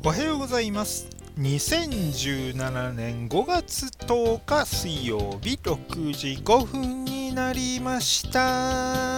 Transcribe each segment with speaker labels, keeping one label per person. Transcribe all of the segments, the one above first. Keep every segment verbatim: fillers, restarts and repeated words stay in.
Speaker 1: おはようございます。にせんじゅうななねんごがつとおか水曜日ろくじごふんになりました。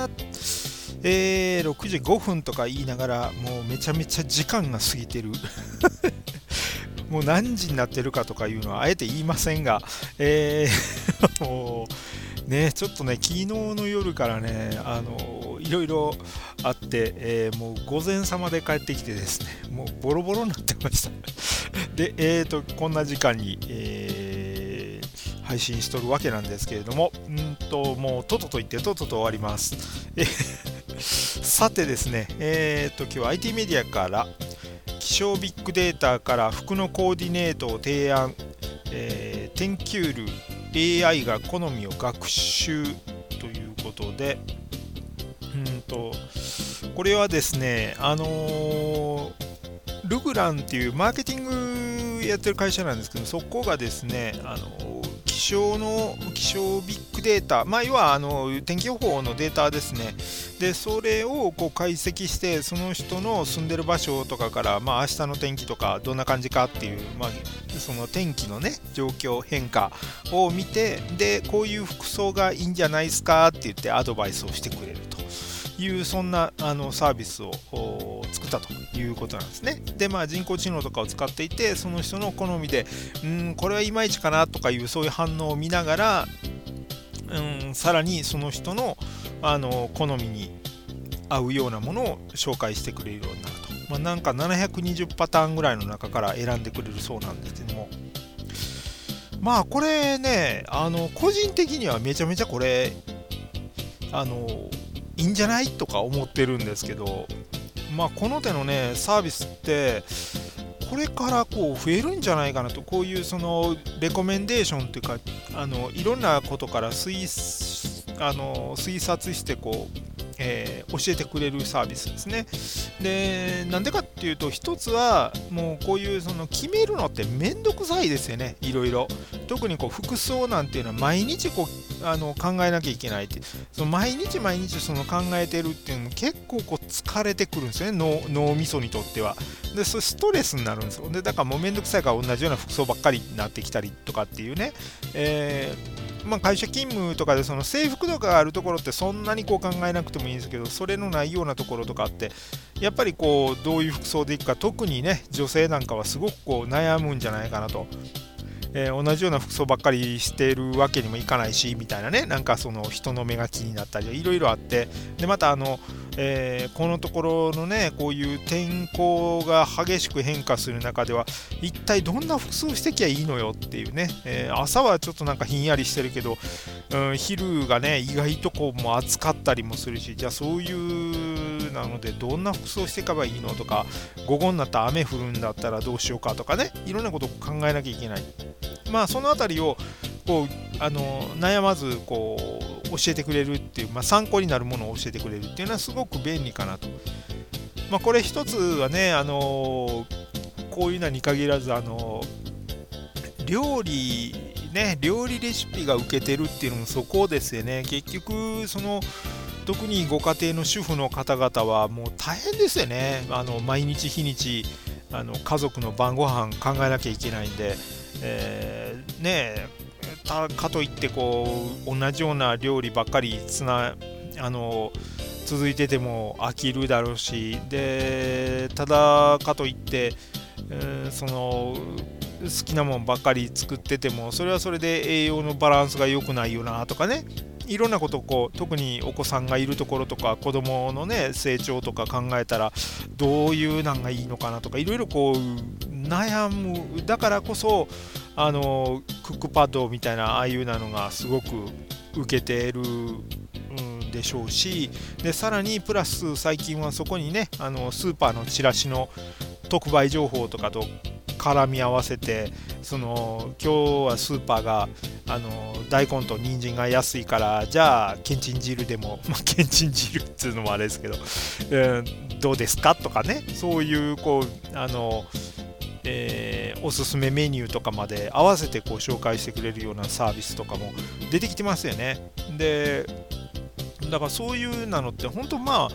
Speaker 1: えー、ろくじごふんとか言いながらもうめちゃめちゃ時間が過ぎてる。もう何時になってるかとかいうのはあえて言いませんが、えー、もうね、ちょっとね、昨日の夜からね、あのいろいろあって、えーもう午前様で帰ってきてですね、もうボロボロになってました。で、えーと、こんな時間に、えー配信しとるわけなんですけれども、うんと、もうとっとと言ってとっとと終わります。えさてですね、えーと、今日は アイティー メディアから気象ビッグデータから服のコーディネートを提案、えー、テンキュール エーアイ が好みを学習ということで、うんとこれはですね、あのールグランっていうマーケティングやってる会社なんですけど、そこがですね、あの気象の気象ビッグデータ、まあ、要はあの天気予報のデータですね。で、それをこう解析して、その人の住んでる場所とかから、まあ、明日の天気とかどんな感じかっていう、まあ、その天気のね、状況変化を見て、で、こういう服装がいいんじゃないですかって言ってアドバイスをしてくれるという、そんなあのサービスを作ったということなんですね。で、まあ、人工知能とかを使っていて、その人の好みで、うん、これはいまいちかなとかいう、そういう反応を見ながら、うん、さらにその人のあの好みに合うようなものを紹介してくれるようになると。まあ、なんかななひゃくにじゅうパターンぐらいの中から選んでくれるそうなんですけども、まあこれね、あの個人的にはめちゃめちゃこれあのいいんじゃないとか思ってるんですけど、まあこの手のねサービスってこれからこう増えるんじゃないかなと。こういうそのレコメンデーションっていうか、あのいろんなことから推あの推察してこう、えー教えてくれるサービスですね。で、なんでかっていうと、一つはもうこういうその決めるのってめんどくさいですよね、いろいろ。特にこう服装なんていうのは毎日こうあの考えなきゃいけないって、その毎日毎日その考えてるっていうのも結構こう疲れてくるんですよね、脳脳みそにとっては。で、それストレスになるんですよ。で、だからもうめんどくさいから同じような服装ばっかりになってきたりとかっていうね。えーまあ、会社勤務とかでその制服とかがあるところってそんなにこう考えなくてもいいんですけど、それのないようなところとかってやっぱりこうどういう服装でいくか、特にね女性なんかはすごくこう悩むんじゃないかなと。えー同じような服装ばっかりしてるわけにもいかないしみたいなね、なんかその人の目が気になったりいろいろあって、でまたあの、えーこのところのねこういう天候が激しく変化する中では一体どんな服装してきゃいいのよっていうね、えー朝はちょっとなんかひんやりしてるけど、うん、昼がね意外とこうもう暑かったりもするし、じゃあそういうなのでどんな服装していけばいいのとか、午後になったら雨降るんだったらどうしようかとかね、いろんなことを考えなきゃいけない。まあそのあたりをこうあの悩まずこう教えてくれるっていう、まあ、参考になるものを教えてくれるっていうのはすごく便利かなと。まあこれ一つはね、あのこういうのに限らず、あの料理ね、料理レシピが受けてるっていうのもそこですよね。結局その特にご家庭の主婦の方々はもう大変ですよね。あの毎日日にちあの家族の晩ご飯考えなきゃいけないんで、えーねえたかといってこう同じような料理ばっかりつなあの続いてても飽きるだろうし、でただかといって、えーその好きなもんばっかり作っててもそれはそれで栄養のバランスが良くないよなとかね、いろんなことをこう特にお子さんがいるところとか子供のね成長とか考えたらどういうなんがいいのかなとかいろいろこう悩む。だからこそあのクックパッドみたいなああいうなのがすごく受けてるんでしょうし、でさらにプラス最近はそこにねあのスーパーのチラシの特売情報とかと絡み合わせて、その今日はスーパーがあの大根と人参が安いからじゃあけんちん汁でも、まあ、けんちん汁っていうのもあれですけど、えーどうですかとかね、そういうこうあの、えーおすすめメニューとかまで合わせてこう紹介してくれるようなサービスとかも出てきてますよね。でだからそういうなのって本当まあ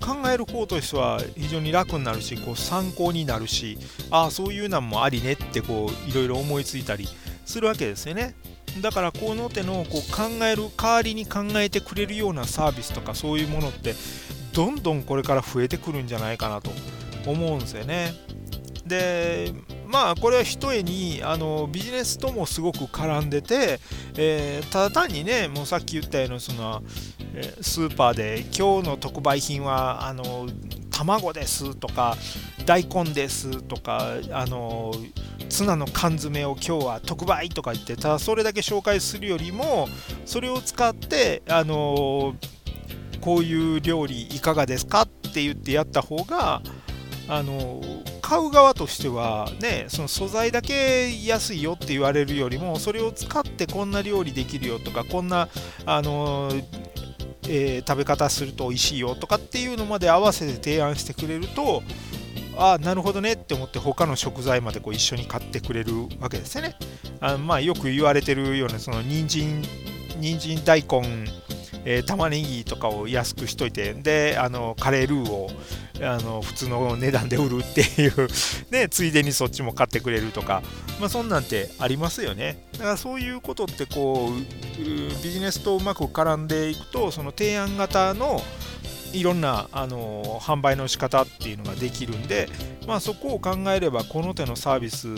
Speaker 1: 考える方としては非常に楽になるし、こう参考になるし、ああそういうのもありねってこういろいろ思いついたりするわけですよね。だからこの手のこう考える代わりに考えてくれるようなサービスとかそういうものってどんどんこれから増えてくるんじゃないかなと思うんですよね。でまあこれはひとえにあのビジネスともすごく絡んでて、えーただ単にねもうさっき言ったようなその、えースーパーで今日の特売品はあの卵ですとか大根ですとかあのツナの缶詰を今日は特売とか言ってただそれだけ紹介するよりもそれを使ってあのこういう料理いかがですかって言ってやった方があの買う側としてはねその素材だけ安いよって言われるよりもそれを使ってこんな料理できるよとかこんなあのえー食べ方すると美味しいよとかっていうのまで合わせて提案してくれるとああなるほどねって思って他の食材までこう一緒に買ってくれるわけですよね。あまあよく言われてるようなその人参人参大根、えー玉ねぎとかを安くしといてであのカレールーをあの普通の値段で売るっていうねついでにそっちも買ってくれるとかまあそんなんてありますよね。だからそういうことってこうビジネスとうまく絡んでいくとその提案型のいろんなあの販売の仕方っていうのができるんで、まあ、そこを考えればこの手のサービス、うん、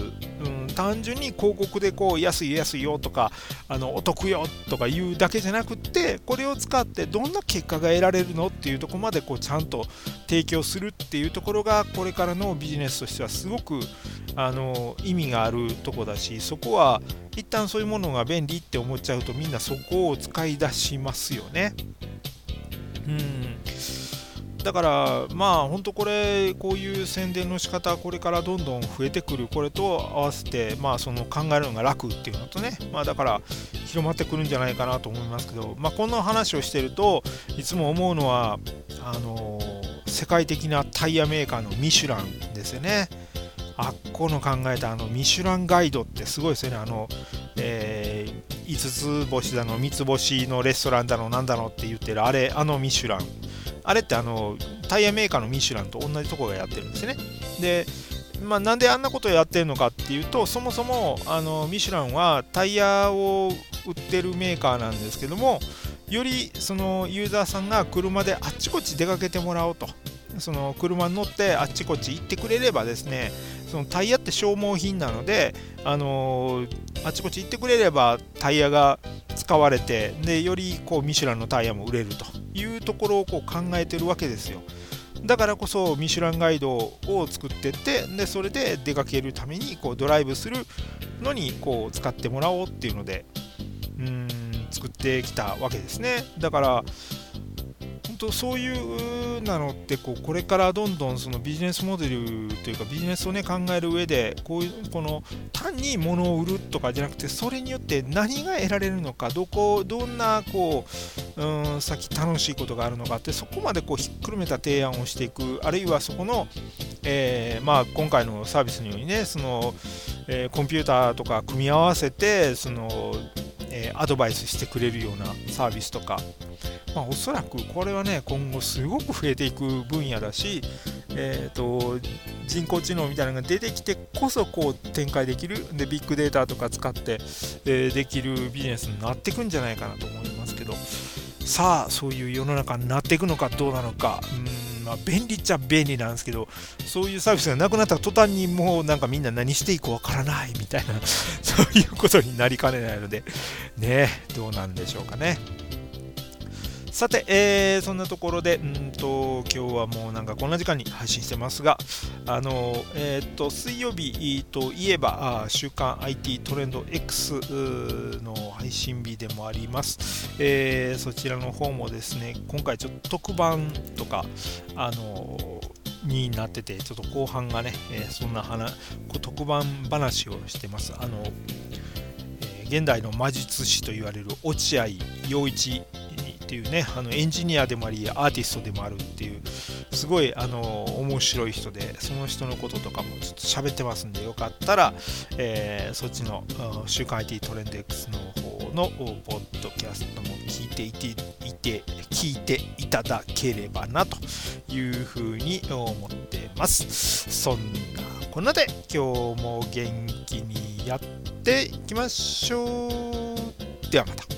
Speaker 1: 単純に広告でこう安い安いよとかあのお得よとか言うだけじゃなくってこれを使ってどんな結果が得られるのっていうところまでこうちゃんと提供するっていうところがこれからのビジネスとしてはすごくあの意味があるところだしそこは一旦そういうものが便利って思っちゃうとみんなそこを使い出しますよね。うんだからまあ本当これこういう宣伝の仕方これからどんどん増えてくるこれと合わせてまあその考えるのが楽っていうのとねまあだから広まってくるんじゃないかなと思いますけどまあこんな話をしてるといつも思うのはあの世界的なタイヤメーカーのミシュランですよね。あっこの考えたあのミシュランガイドってすごいですよね。あの、えー、いつつ星だのみっつ星のレストランだのなんだのって言ってるあれあのミシュランあれってあのタイヤメーカーのミシュランと同じところがやってるんですね。で、まあ、なんであんなことをやってるのかっていうとそもそもあのミシュランはタイヤを売ってるメーカーなんですけどもよりそのユーザーさんが車であっちこっち出かけてもらおうとその車に乗ってあっちこっち行ってくれればですねそのタイヤって消耗品なので、あのーあっちこっち行ってくれればタイヤが使われてでよりこうミシュランのタイヤも売れるというところをこう考えてるわけですよ。だからこそミシュランガイドを作ってってでそれで出かけるためにこうドライブするのにこう使ってもらおうっていうのでうーん作ってきたわけですね。だから本当そういうなのってこうこれからどんどんそのビジネスモデルというかビジネスをね考える上でこういうこの単に物を売るとかじゃなくてそれによって何が得られるのかどこどんなこううん先楽しいことがあるのかってそこまでこうひっくるめた提案をしていくあるいはそこの、えーまあ、今回のサービスのようにねその、えーコンピューターとか組み合わせてその、えーアドバイスしてくれるようなサービスとかまあ、おそらくこれはね今後すごく増えていく分野だし、えー、と人工知能みたいなのが出てきてこそこう展開できるでビッグデータとか使って、えーできるビジネスになっていくんじゃないかなと思いますけどさあそういう世の中になっていくのかどうなのかうーん、まあ、便利っちゃ便利なんですけどそういうサービスがなくなった途端にもうなんかみんな何していいかわからないみたいなそういうことになりかねないのでねどうなんでしょうかね。さて、えー、そんなところで、んと今日はもうなんかこんな時間に配信してますが、あのえー、と水曜日といえば、あ週刊 アイティー トレンド X の配信日でもあります、えー。そちらの方もですね、今回ちょっと特番とか、あのになってて、ちょっと後半がね、えー、そんな話特番話をしてます。あのえー、現代の魔術師と言われる落合陽一っていうねあのエンジニアでもありアーティストでもあるっていうすごいあの面白い人でその人のこととかもちょっと喋ってますんでよかったら、えー、そっちの週刊 アイティー トレンド X の方のポッドキャストも聞いていていて聞いていただければなというふうに思ってます。そんなこんなで今日も元気にやっていきましょう。ではまた。